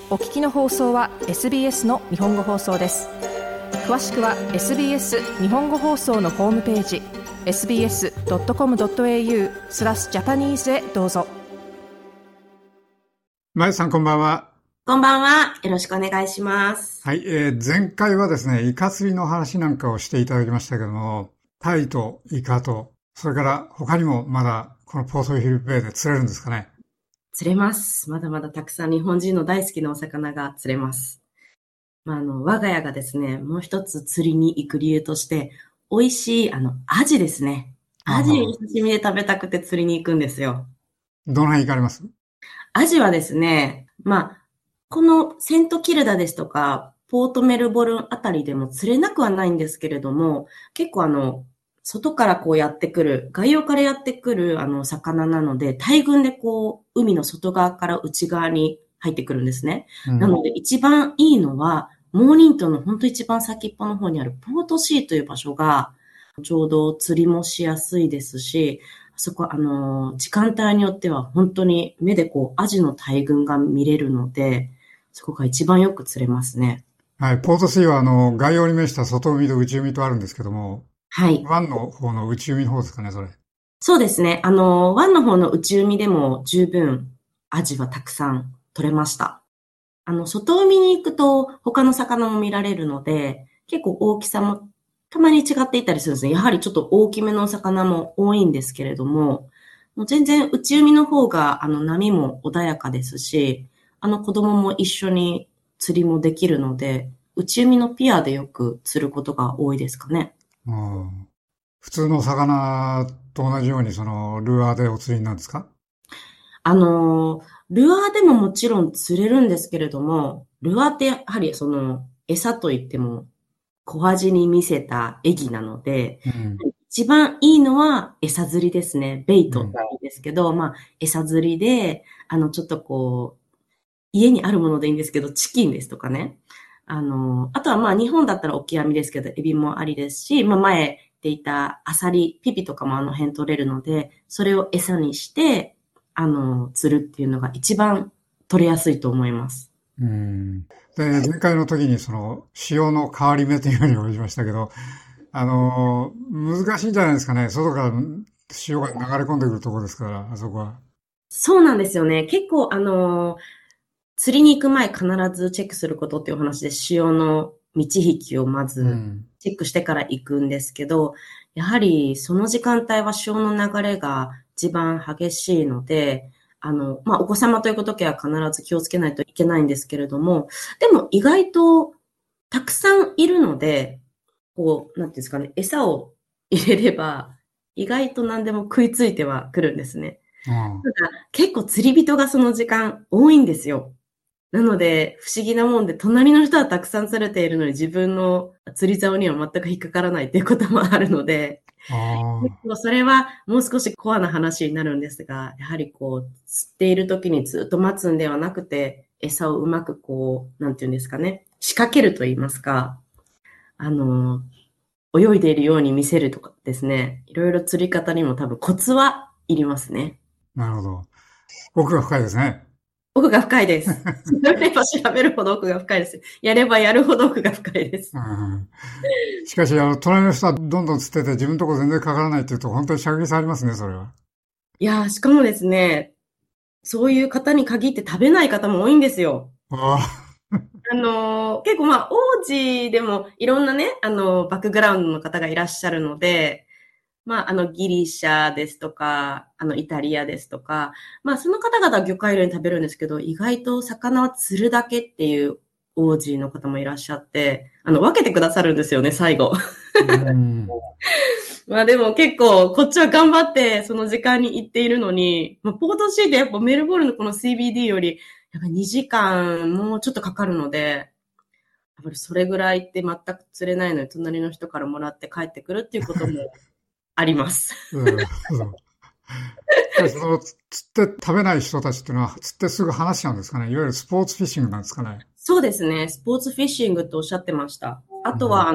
お聞きの放送は SBS の日本語放送です。詳しくは SBS 日本語放送のホームページ sbs.com.au/Japanese へどうぞ。 まゆさんこんばんは。 こんばんは。よろしくお願いします。 はい、前回はですね、イカ釣りの話なんかをしていただきましたけども、タイとイカと、それから他にもまだこのポートフィリップベイで釣れるんですかね。 釣れます。まだまだたくさん日本人の大好きなお魚が釣れます。我が家がですね、もう一つ釣りに行く理由として、美味しい、アジですね。アジを刺身で食べたくて釣りに行くんですよ。 どの辺行かれます？ アジはですね、このセントキルダですとか、ポートメルボルンあたりでも釣れなくはないんですけれども、結構外からこうやってくる、外洋からやってくる魚なので、大群でこう、海の外側から内側に入ってくるんですね。なので一番いいのは、モーニントンの本当一番先っぽの方にあるポートシーという場所が、ちょうど釣りもしやすいですし、そこ時間帯によっては本当に目でこう、アジの大群が見れるので、そこが一番よく釣れますね。 はい、ポートシーは外洋に面した外海と内海とあるんですけども、 はい。 湾の方の内海の方ですかね、それ。 そうですね。湾の方の内海でも十分アジはたくさん取れました。外海に行くと他の魚も見られるので、結構大きさもたまに違っていたりするんですね。やはりちょっと大きめのお魚も多いんですけれども、もう全然内海の方が波も穏やかですし、子供も一緒に釣りもできるので、内海のピアでよく釣ることが多いですかね。 普通の魚と同じようにルアーでお釣りなんですか？ ルアーでももちろん釣れるんですけれども、ルアーってやはり餌といっても小アジに見せた餌食なので、一番いいのは餌釣りですね。ベイトって言うんですけど、餌釣りで、ちょっとこう、家にあるものでいいんですけど、チキンですとかね。あとは日本だったらオキアミですけど、エビもありですし、前でいたアサリ、ピピとかも辺取れるので、それを餌にして、釣るっていうのが一番取れやすいと思います。 で、前回の時に潮の変わり目というふうにお言いましたけど、難しいんじゃないですかね。外から潮が流れ込んでくるところですから、あそこは。 そうなんですよね。結構釣りに行く前必ずチェックすることっていうお話で、潮の満ち引きをまずチェックしてから行くんですけど、やはりその時間帯は潮の流れが一番激しいので、お子様と行くときは必ず気をつけないといけないんですけれども、でも意外とたくさんいるので、こう、なんていうんですかね、餌を入れれば、意外と何でも食いついてはくるんですね。ただ結構釣り人がその時間多いんですよ。なので、不思議なもんで、隣の人はたくさん釣れているのに自分の釣り竿には全く引っかからないっていうこともあるので、それはもう少しコアな話になるんですが、やはりこう、釣っている時にずっと待つんではなくて、餌をうまくこう、なんていうんですかね、仕掛けると言いますか、泳いでいるように見せるとかですね、いろいろ釣り方にも多分コツはいりますね。 なるほど。奥が深いですね。 奥が深いです。調べれば調べるほど奥が深いです。やればやるほど奥が深いです。 しかし、隣の人はどんどん釣ってて自分のところ全然かからないっていうと本当に射撃されますね、それは。 いやー、しかもですね、そういう方に限って食べない方も多いんですよ。結構王子でもいろんなね、バックグラウンドの方がいらっしゃるので、ギリシャですとか、イタリアですとか、その方々は魚介類に食べるんですけど、意外と魚は釣るだけっていう王子の方もいらっしゃって、分けてくださるんですよね、最後。でも結構、こっちは頑張って、その時間に行っているのに、ポートシーでやっぱメルボルンのこの CBD より、やっぱ2時間もうちょっとかかるので、やっぱりそれぐらいって全く釣れないのに、隣の人からもらって帰ってくるっていうこともあります。 釣って食べない人たちっていうのは、釣ってすぐ離しちゃうんですかね。いわゆるスポーツフィッシングなんですかね。 そうですね。スポーツフィッシングとおっしゃってました。あとは、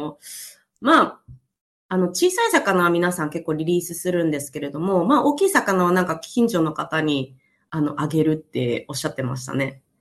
小さい魚は皆さん結構リリースするんですけれども、大きい魚はなんか近所の方に、あげるっておっしゃってましたね。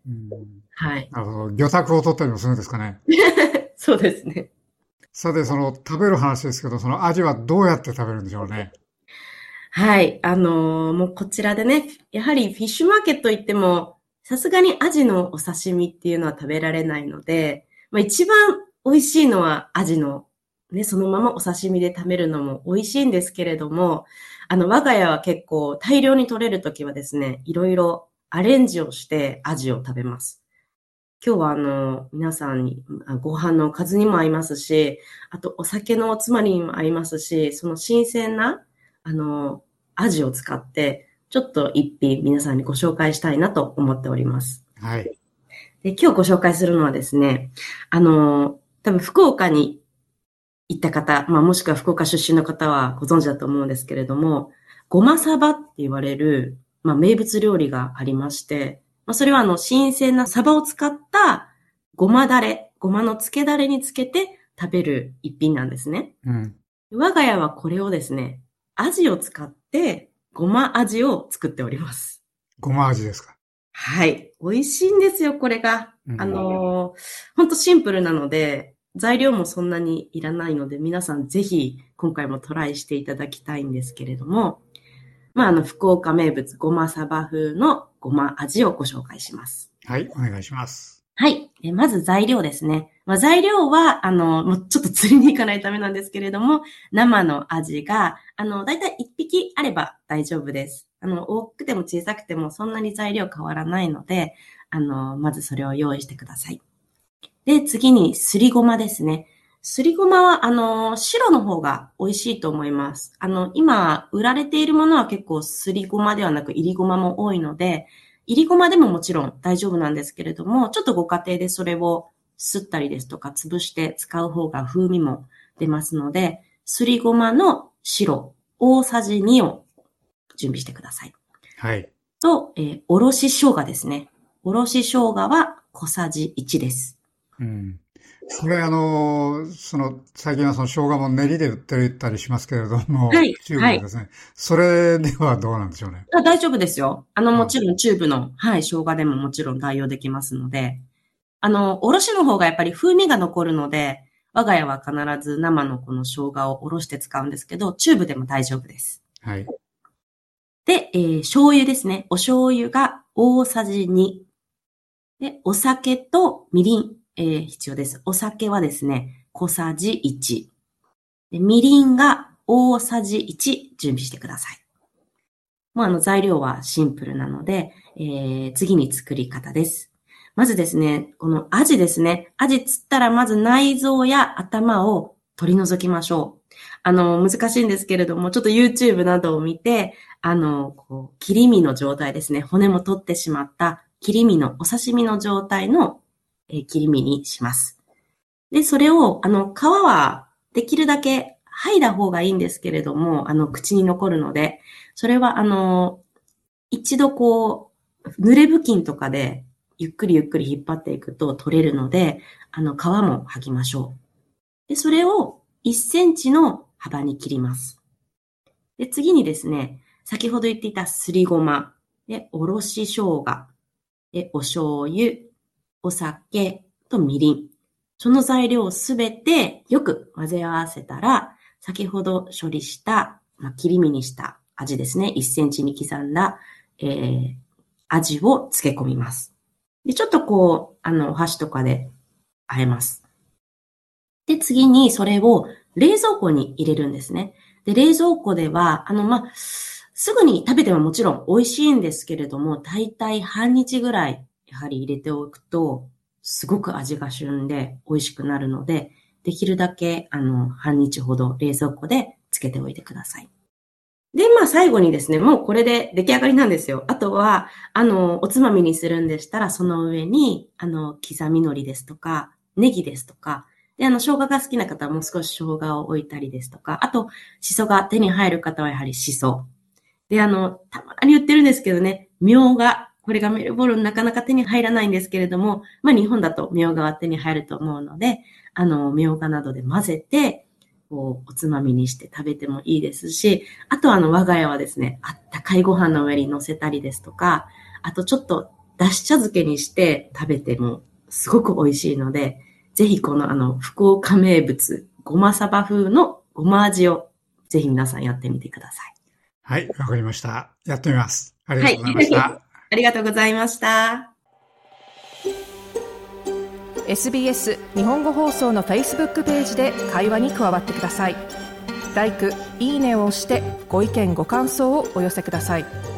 うん、 はい。 なるほど。魚拓を取ったりもするんですかね。 そうですね。 さて、食べる話ですけど、そのアジはどうやって食べるんでしょうね。 はい。もうこちらでね、やはりフィッシュマーケット行っても、さすがにアジのお刺身っていうのは食べられないので、まあ一番美味しいのはアジの、ね、そのままお刺身で食べるのも美味しいんですけれども、我が家は結構大量に取れるときはですね、いろいろアレンジをしてアジを食べます。今日は皆さんにご飯のおかずにも合いますし、あとお酒のおつまみにも合いますし、その新鮮な、アジを使って、ちょっと一品皆さんにご紹介したいなと思っております。 はい。 で、今日ご紹介するのはですね、多分福岡に行った方、まあもしくは福岡出身の方はご存知だと思うんですけれども、ごまサバって言われる、まあ名物料理がありまして、まあそれは新鮮なサバを使ったごまだれ、ごまの漬けだれにつけて食べる一品なんですね。 うん。 我が家はこれをですね、アジを使ってごま味を作っております。 ごま味ですか。 はい。美味しいんですよ、これが。 うん、 ほんとシンプルなので、材料もそんなにいらないので、皆さんぜひ今回もトライしていただきたいんですけれども、まあ、福岡名物ごまサバ風のごま味をご紹介します。 はい、お願いします。 はい。まず材料ですね。まあ、材料は、もうちょっと釣りに行かないためなんですけれども、生のアジが、だいたい1匹あれば大丈夫です。大きくても小さくてもそんなに材料変わらないので、まずそれを用意してください。で、次にすりごまですね。すりごまは、白の方が美味しいと思います。今、売られているものは結構すりごまではなく、いりごまも多いので、いりごまでももちろん大丈夫なんですけれども、ちょっとご家庭でそれをすったりですとか潰して使う方が風味も出ますので、すりごまの白大さじ2を準備してください。 はい。 と、おろし生姜ですね。おろし生姜は小さじ1です。 うん。これ最近は生姜も練りで売ってたりしますけれども、 はい。 チューブでですね。それではどうなんでしょうね。 大丈夫ですよ。もちろんチューブの、はい、生姜でももちろん代用できますので、おろしの方がやっぱり風味が残るので、我が家は必ず生のこの生姜をおろして使うんですけど、チューブでも大丈夫です。 はい。 で、醤油ですね。お醤油が大さじ2。で、お酒とみりん、必要です。お酒はですね、小さじ1。でみりんが大さじ1準備してください。もう材料はシンプルなので、次に作り方です。まずですね、このアジですね。アジ釣ったらまず内臓や頭を取り除きましょう。難しいんですけれども、ちょっと YouTube などを見て、切り身の状態ですね。骨も取ってしまった切り身のお刺身の状態の、切り身にします。で、それを、皮はできるだけ剥いだ方がいいんですけれども、口に残るので、それは、一度濡れ布巾とかで、ゆっくりゆっくり引っ張っていくと取れるので、皮も剥ぎましょう。で、それを1センチの幅に切ります。で、次にですね、先ほど言っていたすりごま、で、おろし生姜、で、お醤油、お酒とみりん。その材料をすべてよく混ぜ合わせたら、先ほど処理した、切り身にしたアジですね。1センチに刻んだ、アジを漬け込みます。で、ちょっとお箸とかで和えます。で、次にそれを冷蔵庫に入れるんですね。で、冷蔵庫では、すぐに食べてももちろん美味しいんですけれども、だいたい半日ぐらい、やはり入れておくと、すごく味が旬で美味しくなるので、できるだけ、半日ほど冷蔵庫で漬けておいてください。で、最後にですね、もうこれで出来上がりなんですよ。あとは、おつまみにするんでしたら、その上に、刻み海苔ですとか、ネギですとか、で、生姜が好きな方はもう少し生姜を置いたりですとか、あと、シソが手に入る方はやはりシソ。で、たまに売ってるんですけどね、みょうが。これがメルボルンなかなか手に入らないんですけれども、日本だとみょうがは手に入ると思うので、みょうがなどで混ぜて、おつまみにして食べてもいいですし、あと我が家はですね、あったかいご飯の上に乗せたりですとか、あとちょっとだし茶漬けにして食べてもすごく美味しいので、ぜひこの福岡名物、ごまさば風のごま味をぜひ皆さんやってみてください。 はい、わかりました。やってみます。ありがとうございました。はい、 ありがとうございました。 SBS 日本語放送の Facebook ページで会話に加わってください。LIKE、いいねを押してご意見ご感想をお寄せください。